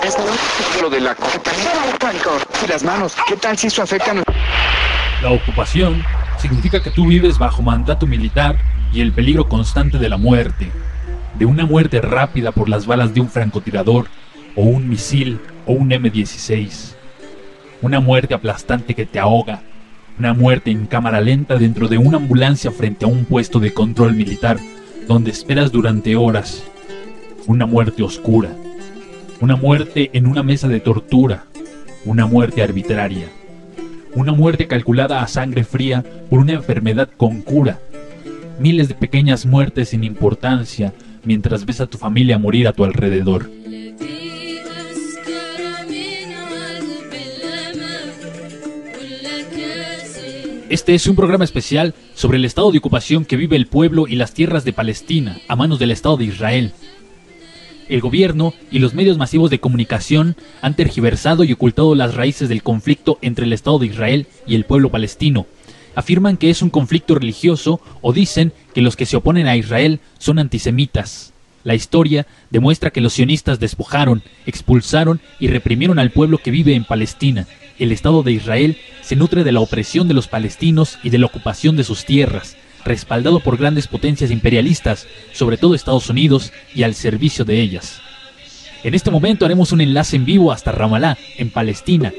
Lo de la y las manos, ¿qué tal si eso afecta a La ocupación significa que tú vives bajo mandato militar y el peligro constante de la muerte, de una muerte rápida por las balas de un francotirador o un misil o un M16, una muerte aplastante que te ahoga, una muerte en cámara lenta dentro de una ambulancia frente a un puesto de control militar donde esperas durante horas, una muerte oscura, una muerte en una mesa de tortura, una muerte arbitraria, una muerte calculada a sangre fría por una enfermedad con cura, miles de pequeñas muertes sin importancia mientras ves a tu familia morir a tu alrededor. Este es un programa especial sobre el estado de ocupación que vive el pueblo y las tierras de Palestina a manos del Estado de Israel. El gobierno y los medios masivos de comunicación han tergiversado y ocultado las raíces del conflicto entre el Estado de Israel y el pueblo palestino. Afirman que es un conflicto religioso o dicen que los que se oponen a Israel son antisemitas. La historia demuestra que los sionistas despojaron, expulsaron y reprimieron al pueblo que vive en Palestina. El Estado de Israel se nutre de la opresión de los palestinos y de la ocupación de sus tierras, respaldado por grandes potencias imperialistas, sobre todo Estados Unidos, y al servicio de ellas. En este momento haremos un enlace en vivo hasta Ramallah, en Palestina.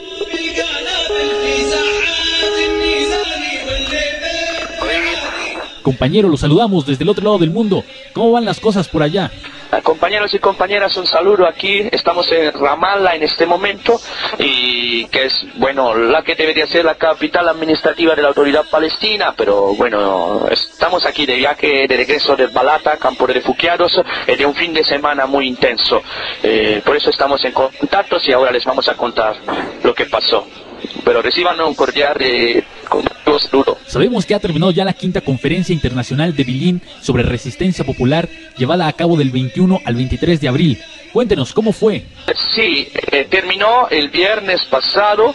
Compañero, los saludamos desde el otro lado del mundo. ¿Cómo van las cosas por allá? Compañeros y compañeras, un saludo aquí. Estamos en Ramallah en este momento, y que es, bueno, la que debería ser la capital administrativa de la autoridad palestina, pero bueno, estamos aquí de viaje de regreso del Balata, campo de refugiados, de un fin de semana muy intenso. Por eso estamos en contacto y ahora les vamos a contar lo que pasó. Pero reciban un cordial saludo. Sabemos que ha terminado ya la quinta conferencia internacional de Bilín sobre resistencia popular, llevada a cabo del 21 al 23 de abril. Cuéntenos, ¿cómo fue? Sí, terminó el viernes pasado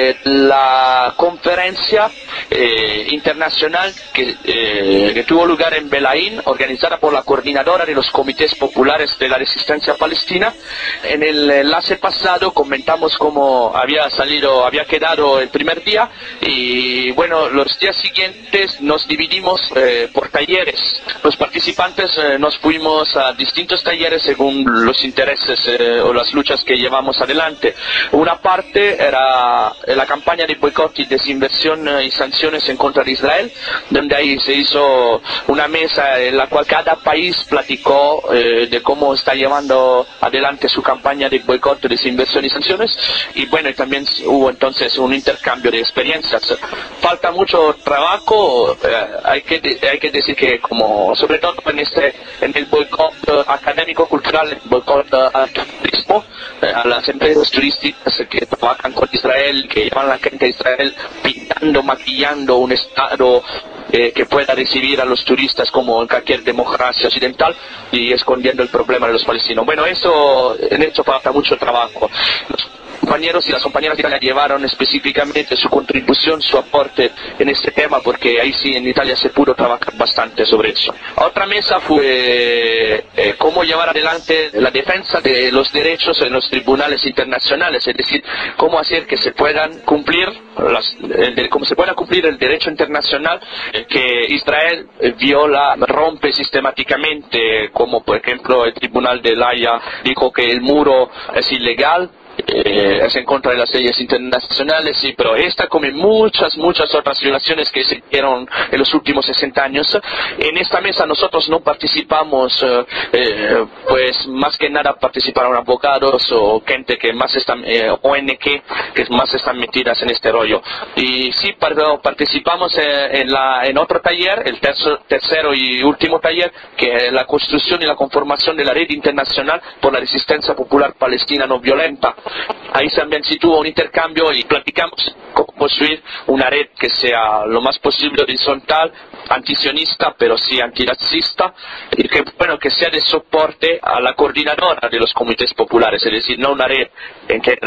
la conferencia internacional que tuvo lugar en Belaín, organizada por la coordinadora de los comités populares de la resistencia palestina. En el enlace pasado comentamos cómo había quedado el primer día, y bueno, los días siguientes nos dividimos por talleres. Los participantes nos fuimos a distintos talleres según los intereses o las luchas que llevamos adelante. Una parte era la campaña de boicot y desinversión y sanciones en contra de Israel, donde ahí se hizo una mesa en la cual cada país platicó de cómo está llevando adelante su campaña de boicot, desinversión y sanciones, y bueno, y también hubo entonces un intercambio de experiencias. Falta mucho trabajo, hay que decir que, como sobre todo en el boicot académico cultural, el boicot al turismo, a las empresas turísticas que trabajan con Israel, que llevan a la gente a Israel pintando, maquillando un estado que pueda recibir a los turistas como en cualquier democracia occidental, y escondiendo el problema de los palestinos. Bueno, en esto falta mucho trabajo. Los compañeros y las compañeras de Italia llevaron específicamente su contribución, su aporte en este tema, porque ahí sí en Italia se pudo trabajar bastante sobre eso. Otra mesa fue cómo llevar adelante la defensa de los derechos en los tribunales internacionales, es decir, cómo hacer que se puedan cumplir el derecho internacional que Israel viola, rompe sistemáticamente, como por ejemplo el Tribunal de La Haya dijo que el muro es ilegal. Es en contra de las leyes internacionales, sí, pero esta, como muchas otras violaciones que se hicieron en los últimos 60 años, en esta mesa nosotros no participamos, pues más que nada participaron abogados o gente que más están, ONG, que más están metidas en este rollo. Y sí, participamos en otro taller, el tercero y último taller, que es la construcción y la conformación de la red internacional por la resistencia popular palestina no violenta. Ahí también se tuvo un intercambio y platicamos cómo construir una red que sea lo más posible horizontal, antisionista, pero sí antirracista, y que sea de soporte a la coordinadora de los comités populares, es decir, no una red en general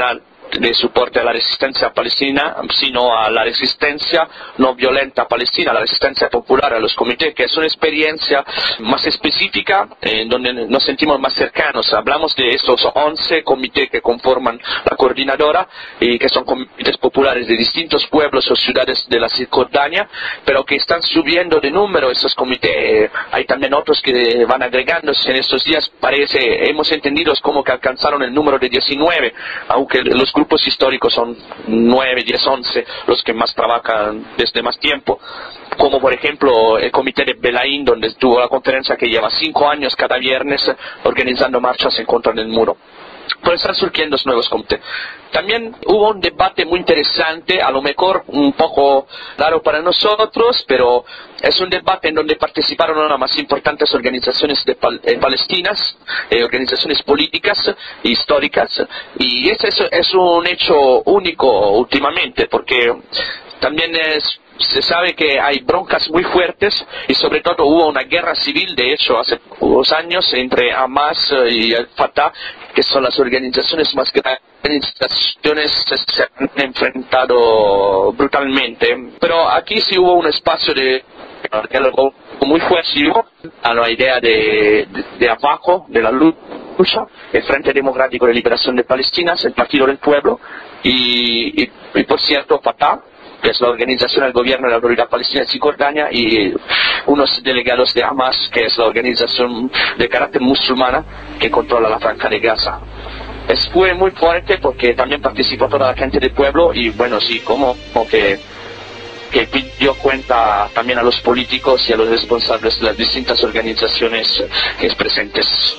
de soporte a la resistencia palestina, sino a la resistencia no violenta palestina, a la resistencia popular, a los comités, que es una experiencia más específica, donde nos sentimos más cercanos. Hablamos de estos 11 comités que conforman la coordinadora, y que son comités populares de distintos pueblos o ciudades de la Cisjordania, pero que están subiendo de número esos comités. Hay también otros que van agregándose en estos días. Hemos entendido como que alcanzaron el número de 19, aunque los grupos históricos son 9, 10, 11 los que más trabajan desde más tiempo, como por ejemplo el comité de Belaín, donde tuvo la conferencia que lleva 5 años cada viernes organizando marchas en contra del muro. Pero están surgiendo nuevos comités. También hubo un debate muy interesante, a lo mejor un poco raro para nosotros, pero es un debate en donde participaron las más importantes organizaciones palestinas, organizaciones políticas e históricas, y ese es un hecho único últimamente, porque también se sabe que hay broncas muy fuertes, y sobre todo hubo una guerra civil, de hecho, hace unos años entre Hamas y el Fatah, que son las organizaciones más grandes. Se han enfrentado brutalmente, pero aquí sí hubo un espacio de diálogo muy fuerte a la idea de abajo de la lucha, el Frente Democrático de Liberación de Palestina, el Partido del Pueblo, y por cierto Fatah, que es la organización del gobierno de la Autoridad Palestina de Cisjordania, y unos delegados de Hamas, que es la organización de carácter musulmana que controla la Franja de Gaza. Fue muy fuerte porque también participó toda la gente del pueblo, y bueno, sí, como que pidió cuenta también a los políticos y a los responsables de las distintas organizaciones presentes.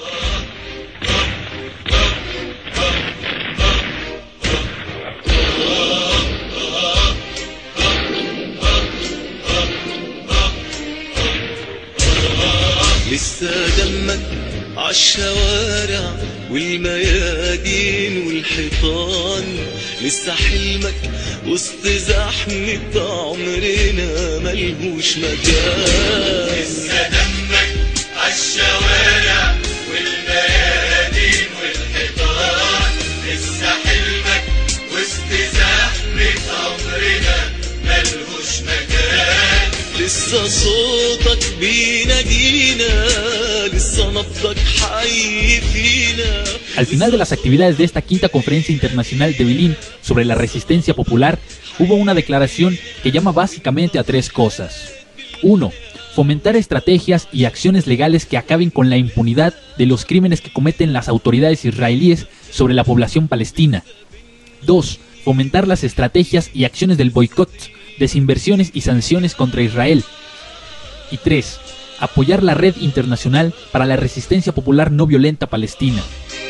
لسه دمك عالشوارع والميادين والحيطان، لسه حلمك وسط زحمة عمرنا ملهوش مكان. لسه دمك عالشوارع والميادين والحيطان، لسه حلمك وسط زحمة عمرنا ملهوش مكان. لسه صوتك بينادينا، لسه نبضك حي فينا. Al final de las actividades de esta quinta conferencia internacional de Bilín sobre la resistencia popular, hubo una declaración que llama básicamente a 3 cosas. 1. Fomentar estrategias y acciones legales que acaben con la impunidad de los crímenes que cometen las autoridades israelíes sobre la población palestina. 2. Fomentar las estrategias y acciones del boicot, desinversiones y sanciones contra Israel. Y 3. Apoyar la red internacional para la resistencia popular no violenta palestina.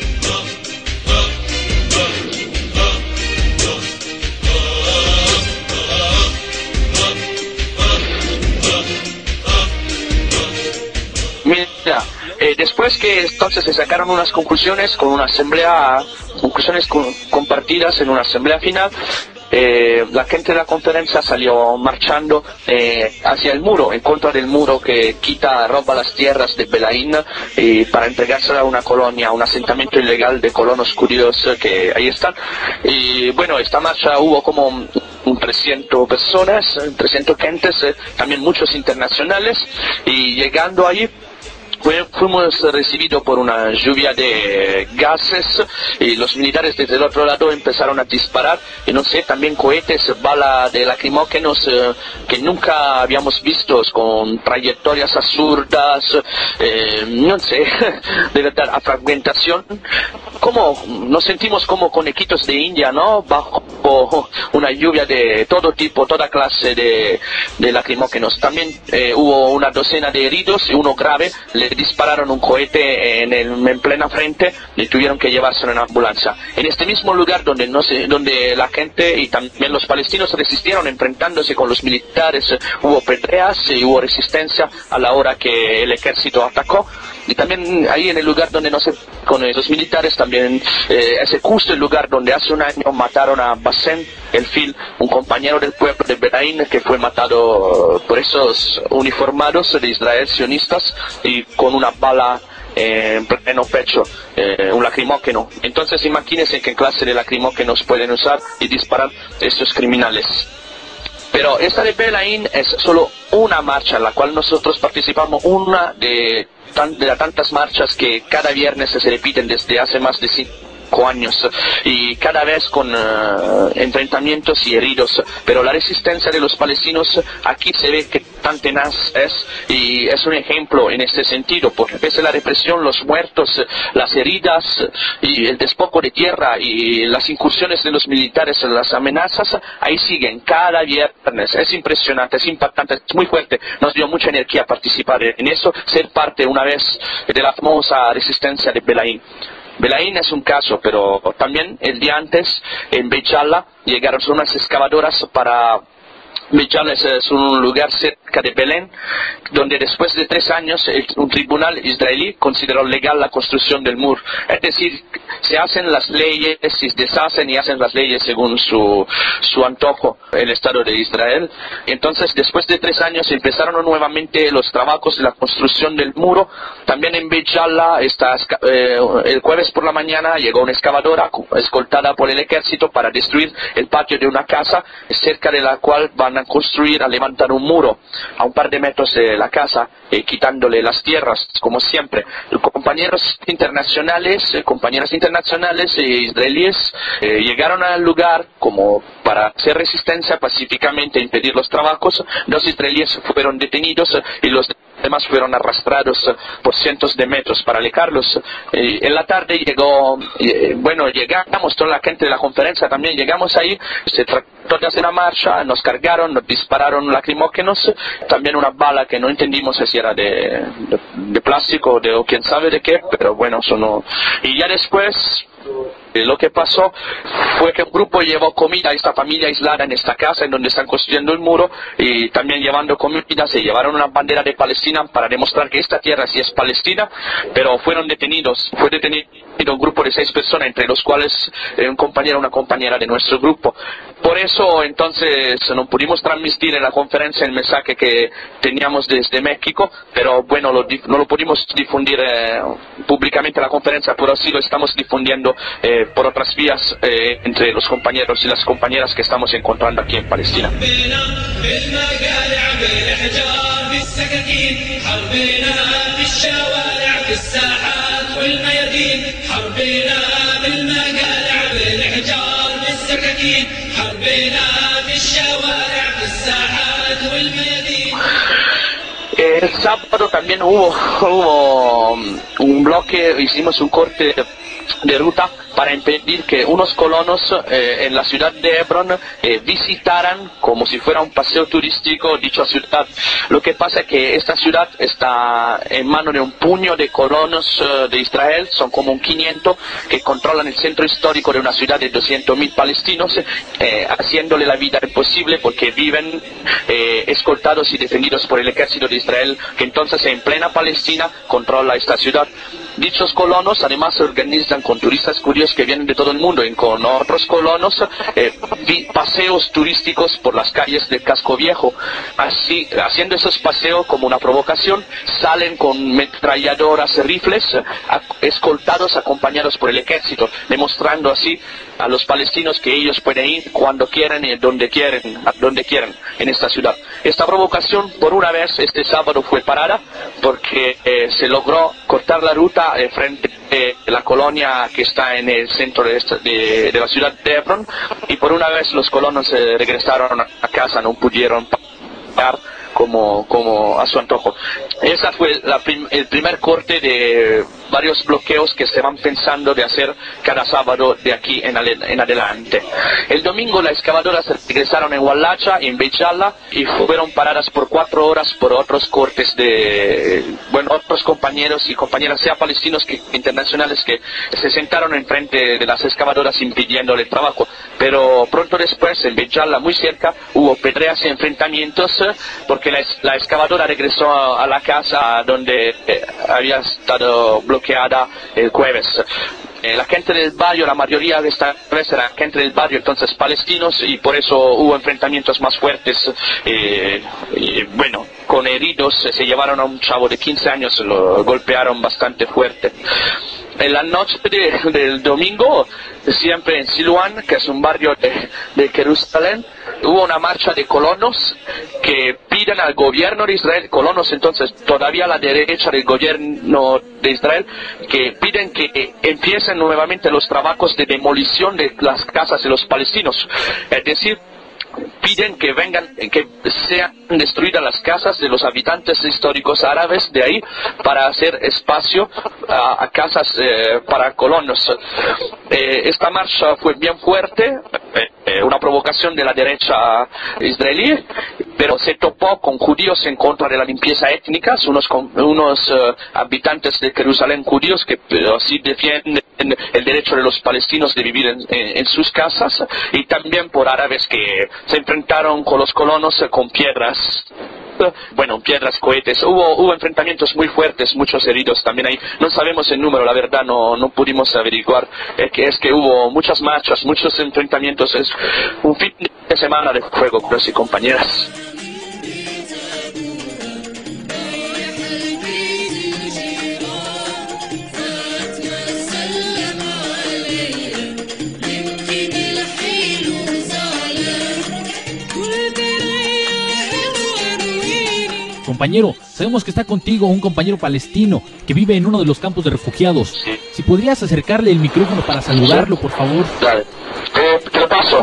Mira, después que entonces se sacaron unas conclusiones con una asamblea, conclusiones compartidas en una asamblea final, la gente de la conferencia salió marchando hacia el muro, en contra del muro que roba las tierras de Belaín, para entregársela a una colonia, a un asentamiento ilegal de colonos judíos que ahí están. Y bueno, esta marcha hubo como 300 personas, 300 gentes, también muchos internacionales, y llegando ahí fuimos recibidos por una lluvia de gases, y los militares desde el otro lado empezaron a disparar, y no sé, también cohetes, balas de lacrimógenos que nunca habíamos visto, con trayectorias absurdas, no sé, de verdad, a fragmentación. Como nos sentimos como conejitos de India, ¿no? Bajo una lluvia de todo tipo, toda clase de lacrimógenos. También hubo una docena de heridos y uno grave. Le dispararon un cohete en plena frente y tuvieron que llevárselo en ambulancia. En este mismo lugar donde la gente y también los palestinos resistieron enfrentándose con los militares, hubo peleas y hubo resistencia a la hora que el ejército atacó. Y también ahí en el lugar donde con los militares, también ese justo el lugar donde hace un año mataron a Bassem el Fil, un compañero del pueblo de Belaín, que fue matado por esos uniformados de Israel sionistas, y con una bala en pleno pecho un lacrimógeno. Entonces imagínense qué clase de lacrimógenos pueden usar y disparar estos criminales. Pero esta de Belaín es solo una marcha en la cual nosotros participamos, una de las tantas marchas que cada viernes se repiten desde hace más de 5 años y cada vez con enfrentamientos y heridos, pero la resistencia de los palestinos aquí se ve que tan tenaz es, y es un ejemplo en este sentido, porque pese a la represión, los muertos, las heridas y el despojo de tierra y las incursiones de los militares, las amenazas, ahí siguen cada viernes. Es impresionante, es impactante, es muy fuerte, nos dio mucha energía participar en eso, ser parte una vez de la famosa resistencia de Belaín. Belaín es un caso, pero también el día antes en Beit Jala llegaron unas excavadoras para... Beit Jala es un lugar cerca de Belén, donde después de 3 años un tribunal israelí consideró legal la construcción del muro. Es decir, se hacen las leyes, se deshacen y hacen las leyes según su antojo el Estado de Israel. Entonces, después de 3 años empezaron nuevamente los trabajos de la construcción del muro. También en Beit Jala, el jueves por la mañana llegó una excavadora escoltada por el ejército para destruir el patio de una casa, cerca de la cual van a construir, a levantar un muro a un par de metros de la casa, quitándole las tierras, como siempre. Compañeras internacionales e israelíes llegaron al lugar como para hacer resistencia pacíficamente, impedir los trabajos. 2 israelíes fueron detenidos y los demás fueron arrastrados por cientos de metros para alejarlos. En la tarde llegamos, toda la gente de la conferencia también llegamos ahí, se trató de hacer una marcha, nos cargaron, nos dispararon lacrimógenos, también una bala que no entendimos si era de plástico o quién sabe de qué, pero bueno, y ya después... Lo que pasó fue que un grupo llevó comida a esta familia aislada en esta casa en donde están construyendo el muro, y también llevando comida se llevaron una bandera de Palestina para demostrar que esta tierra sí es Palestina, pero fue detenido un grupo de 6 personas, entre los cuales un compañero y una compañera de nuestro grupo. Por eso entonces no pudimos transmitir en la conferencia el mensaje que teníamos desde México, pero bueno, no lo pudimos difundir públicamente en la conferencia, pero sí lo estamos difundiendo por otras vías entre los compañeros y las compañeras que estamos encontrando aquí en Palestina. El sábado también hubo un bloque, hicimos un corte de ruta para impedir que unos colonos en la ciudad de Hebrón visitaran como si fuera un paseo turístico dicha ciudad. Lo que pasa es que esta ciudad está en manos de un puño de colonos de Israel, son como un 500 que controlan el centro histórico de una ciudad de 200.000 palestinos, haciéndole la vida imposible porque viven escoltados y defendidos por el ejército de Israel, que entonces en plena Palestina controla esta ciudad. Dichos colonos además se organizan con turistas curiosos que vienen de todo el mundo y con otros colonos paseos turísticos por las calles del casco viejo. Así, haciendo esos paseos como una provocación, salen con metralladoras, rifles, escoltados, acompañados por el ejército, demostrando así a los palestinos que ellos pueden ir cuando quieran y donde quieran en esta ciudad. Esta provocación, por una vez, este sábado fue parada porque se logró cortar la ruta frente a la colonia que está en el centro de la ciudad de Hebrón, y por una vez los colonos regresaron a casa, no pudieron pagar como a su antojo. Ese fue el primer corte de varios bloqueos que se van pensando de hacer cada sábado de aquí en adelante. El domingo las excavadoras regresaron en Walacha, en Beit Jala, y fueron paradas por 4 horas por otros cortes otros compañeros y compañeras, sea palestinos que internacionales, que se sentaron enfrente de las excavadoras impidiéndole el trabajo. Pero pronto después, en Beit Jala, muy cerca, hubo peleas y enfrentamientos porque la excavadora regresó a la casa donde había estado bloqueada el jueves. La gente del barrio, la mayoría de esta vez era gente del barrio, entonces palestinos, y por eso hubo enfrentamientos más fuertes bueno, con heridos, se llevaron a un chavo de 15 años, lo golpearon bastante fuerte. En la noche del domingo, siempre en Siloam, que es un barrio de Jerusalén, hubo una marcha de colonos que piden al gobierno de Israel, colonos entonces todavía a la derecha del gobierno de Israel, que piden que empiecen nuevamente los trabajos de demolición de las casas de los palestinos. Es decir, piden que sean destruidas las casas de los habitantes históricos árabes de ahí para hacer espacio a casas para colonos. Esta marcha fue bien fuerte, una provocación de la derecha israelí, pero se topó con judíos en contra de la limpieza étnica, unos habitantes de Jerusalén judíos que sí defienden el derecho de los palestinos de vivir en sus casas, y también por árabes que se enfrentaron con los colonos con piedras. Bueno, piedras, cohetes, hubo enfrentamientos muy fuertes, muchos heridos también ahí, no sabemos el número, la verdad no pudimos averiguar, es que hubo muchas marchas, muchos enfrentamientos, es un fin de semana de fuego, compañeros y compañeras. Compañero, sabemos que está contigo un compañero palestino que vive en uno de los campos de refugiados. Sí. Si podrías acercarle el micrófono para saludarlo, por favor. Dale. Te lo paso.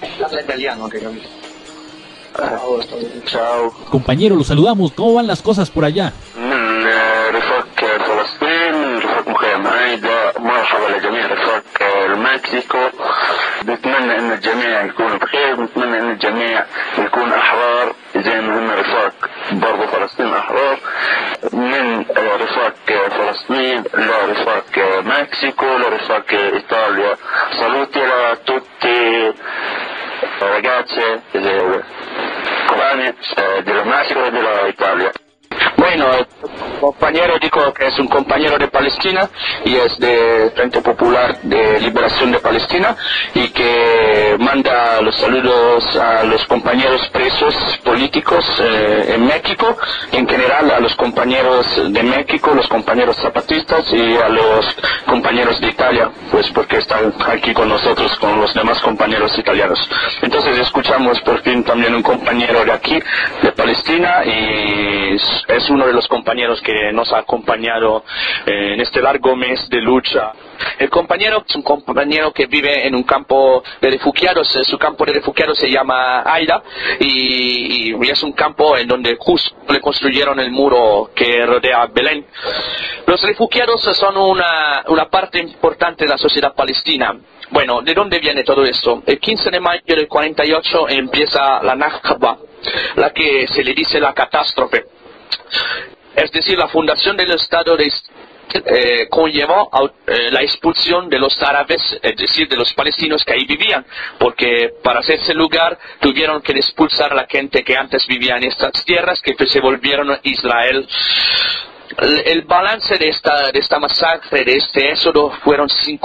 Ciao. Compañero, lo saludamos. ¿Cómo van las cosas por allá? من رفاق فلسطين، من رفاق مخيم عايدة، مرحبا لجميع رفاق المكسيكو. نتمنى ان الجميع يكونوا بخير، نتمنى ان الجميع يكون احرار زي ما هم رفاق برضه فلسطين احرار. من رفاق فلسطين لرفاق مكسيكو لرفاق ايطاليا. Saluti a tutti ragazze cubane del Messico e dell'Italia. Bueno, el compañero dijo que es un compañero de Palestina y es de Frente Popular de Liberación de Palestina, y que manda los saludos a los compañeros presos políticos en México, en general a los compañeros de México, los compañeros zapatistas y a los compañeros de Italia, pues porque están aquí con nosotros, con los demás compañeros italianos. Entonces escuchamos por fin también un compañero de aquí, de Palestina, y es uno de los compañeros que nos ha acompañado en este largo mes de lucha. El compañero es un compañero que vive en un campo de refugiados. Su campo de refugiados se llama Aida, y es un campo en donde justo le construyeron el muro que rodea Belén. Los refugiados son una parte importante de la sociedad palestina. Bueno, ¿de dónde viene todo esto? El 15 de mayo del 48 empieza la Nakba, la que se le dice la catástrofe. Es decir, la fundación del Estado de conllevó la expulsión de los árabes, es decir, de los palestinos que ahí vivían, porque para hacerse lugar tuvieron que expulsar a la gente que antes vivía en estas tierras, que se volvieron a Israel. El balance de esta masacre, de este éxodo, fueron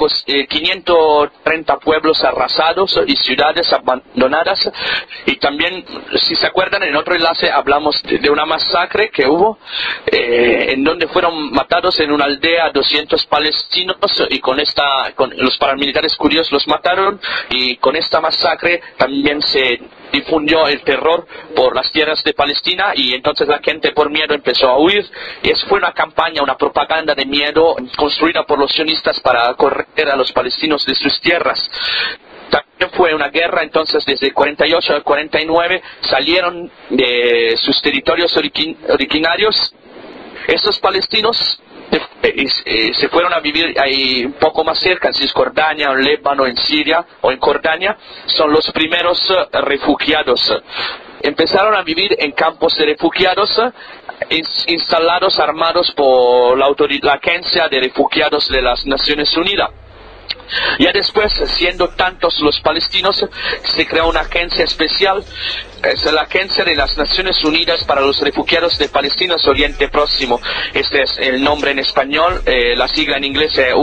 530 pueblos arrasados y ciudades abandonadas. Y también, si se acuerdan, en otro enlace hablamos de una masacre que hubo, en donde fueron matados en una aldea 200 palestinos, y con los paramilitares judíos los mataron, y con esta masacre también se difundió el terror por las tierras de Palestina, y entonces la gente por miedo empezó a huir, y eso fue una campaña, una propaganda de miedo construida por los sionistas para correr a los palestinos de sus tierras. También fue una guerra, entonces desde el 48 al 49 salieron de sus territorios originarios. Estos palestinos se fueron a vivir ahí un poco más cerca, en Cisjordania, en Líbano, en Siria o en Jordania. Son los primeros refugiados. Empezaron a vivir en campos de refugiados instalados, armados por la Agencia de Refugiados de las Naciones Unidas. Ya después, siendo tantos los palestinos, se creó una agencia especial, es la Agencia de las Naciones Unidas para los Refugiados de Palestina Oriente Próximo. Este es el nombre en español, la sigla en inglés es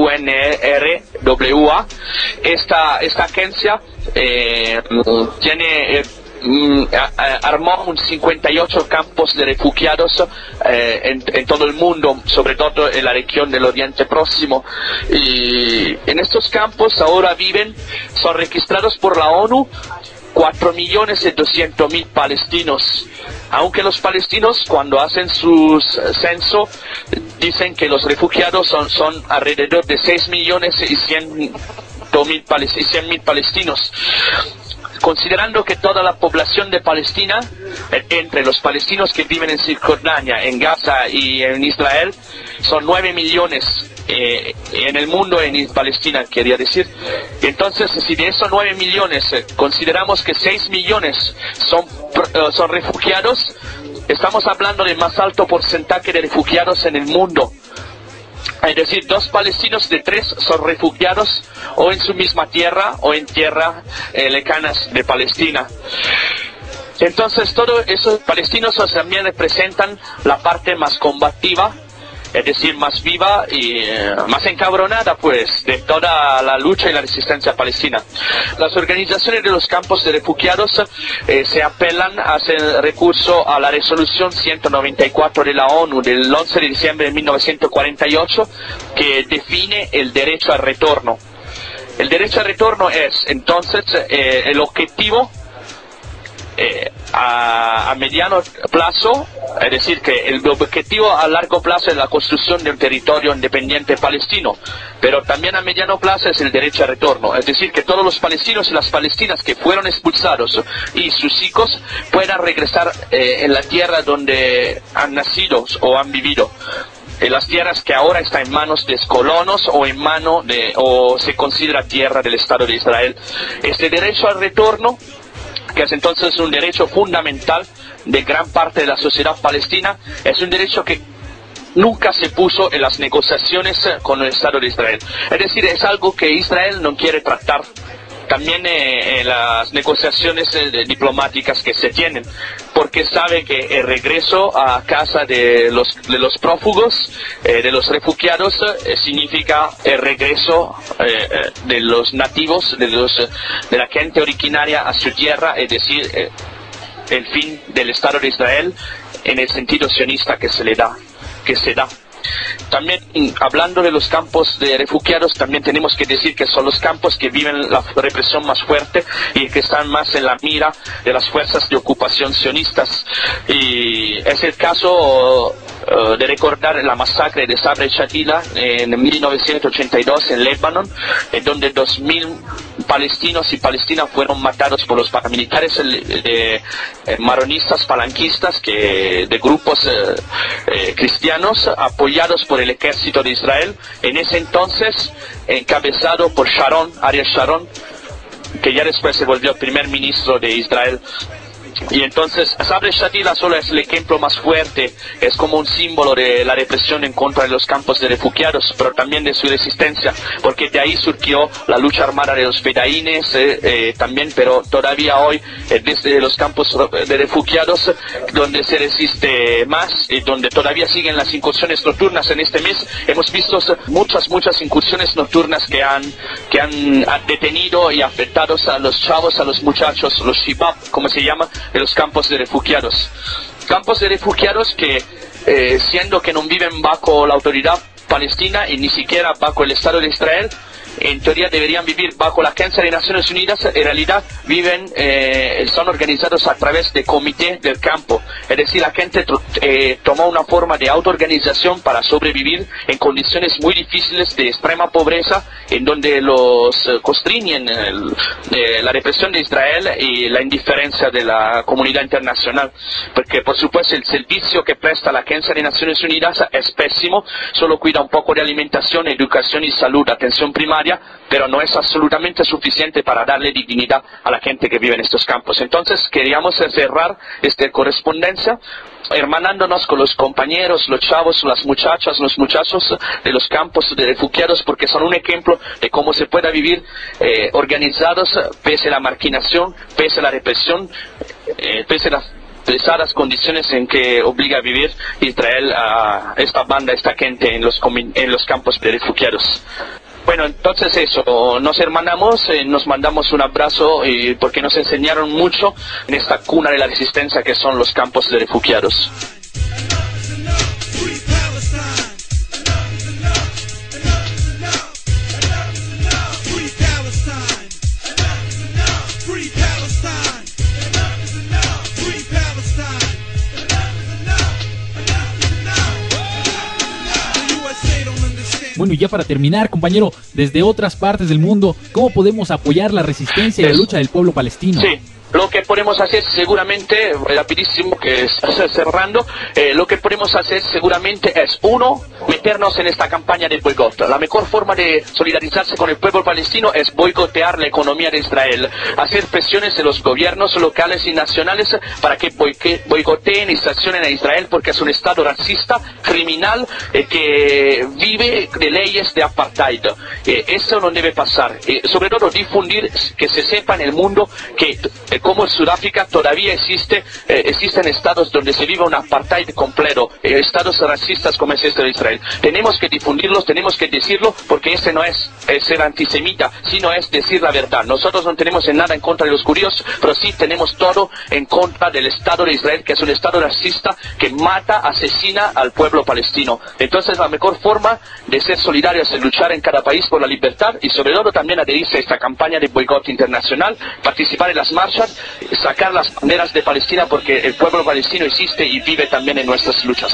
UNRWA. Esta agencia tiene armó 58 campos de refugiados en todo el mundo, sobre todo en la región del Oriente Próximo. Y en estos campos ahora son registrados por la ONU 4.200.000 palestinos, aunque los palestinos cuando hacen su censo dicen que los refugiados son alrededor de 6.100.000 palestinos. Considerando que toda la población de Palestina, entre los palestinos que viven en Cisjordania, en Gaza y en Israel, son 9 millones en el mundo, en Palestina quería decir. Entonces, si de esos 9 millones consideramos que 6 millones son refugiados, estamos hablando del más alto porcentaje de refugiados en el mundo. Es decir, 2 palestinos de 3 son refugiados o en su misma tierra o en tierras lejanas de Palestina. Entonces, todos esos palestinos también representan la parte más combativa, es decir, más viva y más encabronada, pues, de toda la lucha y la resistencia palestina. Las organizaciones de los campos de refugiados se apelan a hacer recurso a la resolución 194 de la ONU del 11 de diciembre de 1948, que define el derecho al retorno. El derecho al retorno es, entonces, el objetivo a mediano plazo, es decir, que el objetivo a largo plazo es la construcción de un territorio independiente palestino, pero también a mediano plazo es el derecho al retorno, es decir, que todos los palestinos y las palestinas que fueron expulsados y sus hijos puedan regresar en la tierra donde han nacido o han vivido. En las tierras que ahora están en manos de colonos o se considera tierra del Estado de Israel. Este derecho al retorno, que es entonces un derecho fundamental de gran parte de la sociedad palestina, es un derecho que nunca se puso en las negociaciones con el Estado de Israel. Es decir, es algo que Israel no quiere tratar también en las negociaciones diplomáticas que se tienen, porque sabe que el regreso a casa de los prófugos, de los refugiados, significa el regreso de los nativos, de la gente originaria a su tierra, es decir, el fin del Estado de Israel en el sentido sionista que se da. También, hablando de los campos de refugiados, también tenemos que decir que son los campos que viven la represión más fuerte y que están más en la mira de las fuerzas de ocupación sionistas. Y es el caso de recordar la masacre de Sabra y Shatila en 1982 en Líbano, en donde 2.000 palestinos y palestinas fueron matados por los paramilitares maronistas falangistas de grupos cristianos apoyados por el ejército de Israel, en ese entonces encabezado por Ariel Sharon, que ya después se volvió primer ministro de Israel. Y entonces Sabra y Shatila solo es el ejemplo más fuerte, es como un símbolo de la represión en contra de los campos de refugiados, pero también de su resistencia, porque de ahí surgió la lucha armada de los fedaínes también, pero todavía hoy desde los campos de refugiados donde se resiste más y donde todavía siguen las incursiones nocturnas. En este mes hemos visto muchas incursiones nocturnas que han detenido y afectado a los chavos, a los muchachos, los shibab, como se llama, de los campos de refugiados. Campos de refugiados que, siendo que no viven bajo la autoridad palestina y ni siquiera bajo el Estado de Israel, en teoría deberían vivir bajo la Agencia de Naciones Unidas, en realidad son organizados a través de comité del campo. Es decir, la gente tomó una forma de autoorganización para sobrevivir en condiciones muy difíciles de extrema pobreza, en donde los constriñen la represión de Israel y la indiferencia de la comunidad internacional. Porque, por supuesto, el servicio que presta la Agencia de Naciones Unidas es pésimo, solo cuida un poco de alimentación, educación y salud, atención primaria, pero no es absolutamente suficiente para darle dignidad a la gente que vive en estos campos. Entonces queríamos cerrar esta correspondencia hermanándonos con los compañeros, los chavos, las muchachas, los muchachos de los campos de refugiados, porque son un ejemplo de cómo se puede vivir organizados pese a la marginación, pese a la represión, pese a las pesadas condiciones en que obliga a vivir Israel a esta banda, esta gente en los campos de refugiados. Bueno, entonces eso, nos hermanamos, nos mandamos un abrazo porque nos enseñaron mucho en esta cuna de la resistencia que son los campos de refugiados. Bueno, y ya para terminar, compañero, desde otras partes del mundo, ¿cómo podemos apoyar la resistencia y la lucha del pueblo palestino? Sí. Lo que podemos hacer seguramente, rapidísimo que estás cerrando, lo que podemos hacer seguramente es, uno, meternos en esta campaña de boicot. La mejor forma de solidarizarse con el pueblo palestino es boicotear la economía de Israel, hacer presiones en los gobiernos locales y nacionales para que boicoteen y sancionen a Israel porque es un estado racista, criminal, que vive de leyes de apartheid. Eso no debe pasar. Sobre todo difundir, que se sepa en el mundo que como en Sudáfrica todavía existen estados donde se vive un apartheid completo, estados racistas como es este de Israel. Tenemos que difundirlos, tenemos que decirlo, porque ese no es ser antisemita, sino es decir la verdad. Nosotros no tenemos nada en contra de los judíos, pero sí tenemos todo en contra del Estado de Israel, que es un Estado racista que mata, asesina al pueblo palestino. Entonces la mejor forma de ser solidarios es luchar en cada país por la libertad y sobre todo también adherirse a esta campaña de boicot internacional, participar en las marchas, sacar las banderas de Palestina porque el pueblo palestino existe y vive también en nuestras luchas.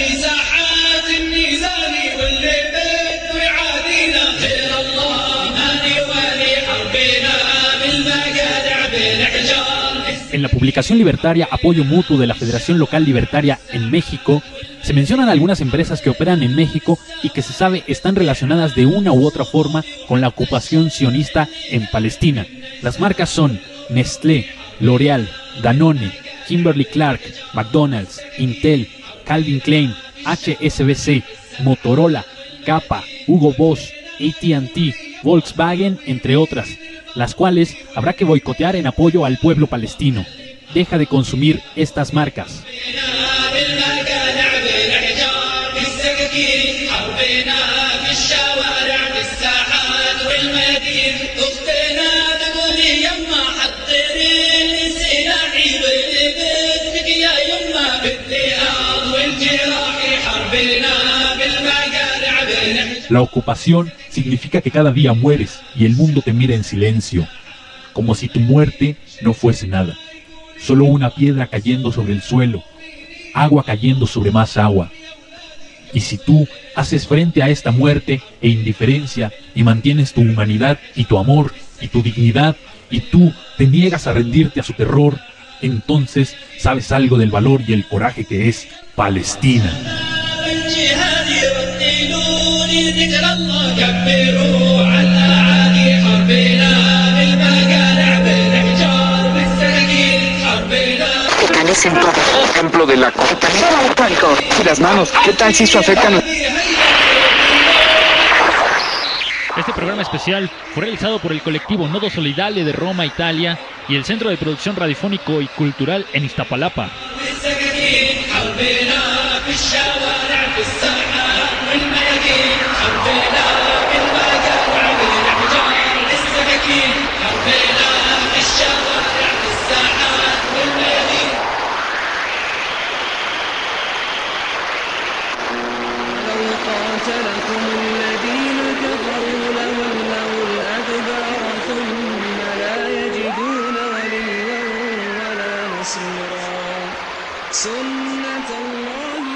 En la publicación libertaria Apoyo Mutuo de la Federación Local Libertaria en México, se mencionan algunas empresas que operan en México y que se sabe están relacionadas de una u otra forma con la ocupación sionista en Palestina. Las marcas son Nestlé, L'Oreal, Danone, Kimberly-Clark, McDonald's, Intel, Calvin Klein, HSBC, Motorola, Kappa, Hugo Boss, AT&T, Volkswagen, entre otras, las cuales habrá que boicotear en apoyo al pueblo palestino. Deja de consumir estas marcas. La ocupación significa que cada día mueres y el mundo te mira en silencio, como si tu muerte no fuese nada. Solo una piedra cayendo sobre el suelo, agua cayendo sobre más agua. Y si tú haces frente a esta muerte e indiferencia y mantienes tu humanidad y tu amor y tu dignidad y tú te niegas a rendirte a su terror, entonces sabes algo del valor y el coraje que es Palestina. Ejemplo de la contaminación volcánica. Y las manos, ¿qué tal si eso afecta a... Este programa especial fue realizado por el colectivo Nodo Solidale de Roma, Italia, y el Centro de Producción Radiofónico y Cultural en Iztapalapa. قاتلكم الذين كفروا لولوا الأدبار ثم لا يجدون وليا ولا نصيرا سنة الله